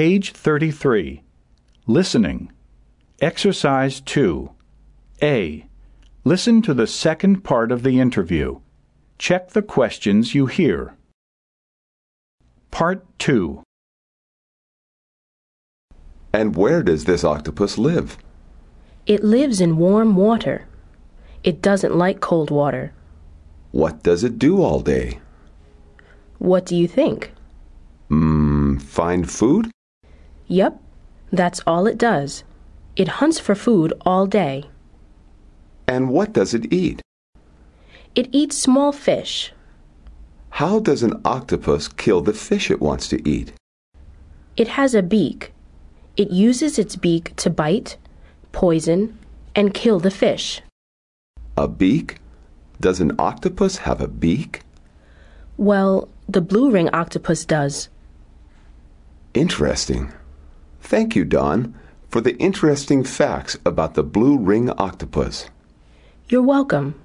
Page 33. Listening. Exercise 2. A. Listen to the second part of the interview. Check the questions you hear. Part 2. And where does this octopus live? It lives in warm water. It doesn't like cold water. What does it do all day? What do you think? Find food? Yep, that's all it does. It hunts for food all day. And what does it eat? It eats small fish. How does an octopus kill the fish it wants to eat? It has a beak. It uses its beak to bite, poison, and kill the fish. A beak? Does an octopus have a beak? Well, the blue ring octopus does. Interesting. Thank you, Don, for the interesting facts about the blue ring octopus. You're welcome.